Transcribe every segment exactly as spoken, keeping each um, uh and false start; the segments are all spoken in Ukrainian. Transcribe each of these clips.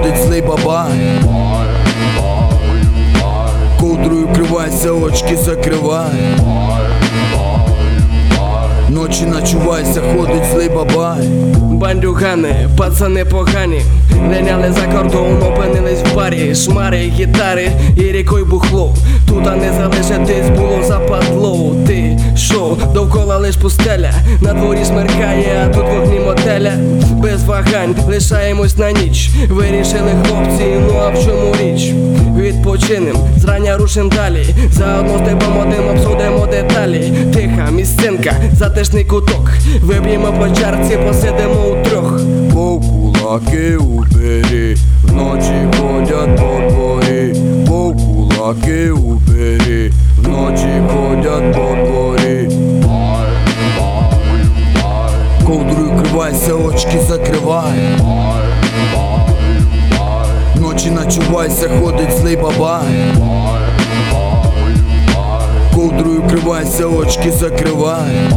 ходить злий бабай. Ковдрою кривайся, очки закривай. Ночі начувайся, ходить злий бабай. Бандюгани, пацани погані, линяли за кордон, опинились в барі. Шмари, гітари і рікою бухло. Тута не залишитись було западло. Ти шо, довкола лиш пустеля, на дворі смеркає, а тут вогні мотеля. Без вагань лишаємось на ніч. Вирішили хлопці, ну а в чому річ? Відпочинем, зрання рушим далі. Заодно з тебе модим, обсудимо деталі. Тиха місцинка, затишний куток. Виб'ємо по чарці, посидимо утрьох. По кулаки убери, вночі ходять по дворі. По кулаки убери, вночі ходять по дворі. Ковдрою кривайся, очки закривай. Ночі начувайся, ходить злий бабай. Ковдрою кривайся, очки закривай.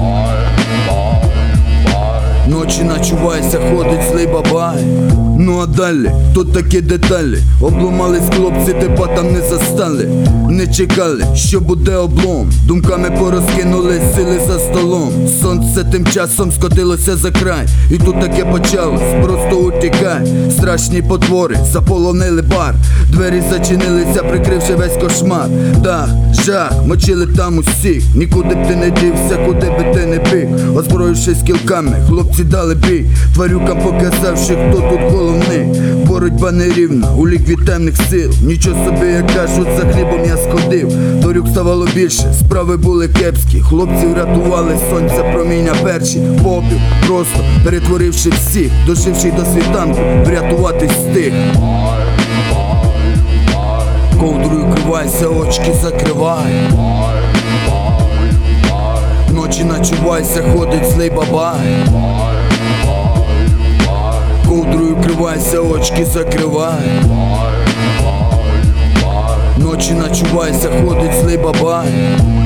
Ночі начувайся, ходить злий бабай. Ну а далі, тут такі деталі. Обломались хлопці, типа там не застали. Не чекали, що буде облом. Думками порозкинулись, сили за столом. Сонце тим часом скотилося за край. І тут таке почалось, просто утікай. Страшні потвори, заполонили бар. Двері зачинилися, прикривши весь кошмар. Дах, жах, мочили там усіх. Нікуди б ти не дівся, куди би ти не біг. Озброївшись кілками, хлопці дали бій. Тварюкам показавши, хто тут головний. Боротьба нерівна, у лікві темних сил. Нічого собі, як кажуть, за хлібом я сходив. Тварюк ставало більше, справи були кепські. Хлопці врятували сонця проміння перші. Попів, просто перетворивши всіх. Доживши до світанку, врятуватись встиг. Ковдрою кривайся, очки закривай. Ночі начувайся, ходить злий бабай. Ковдрою кривайся, очки закривай. Ночі начувайся, ходить злий бабай.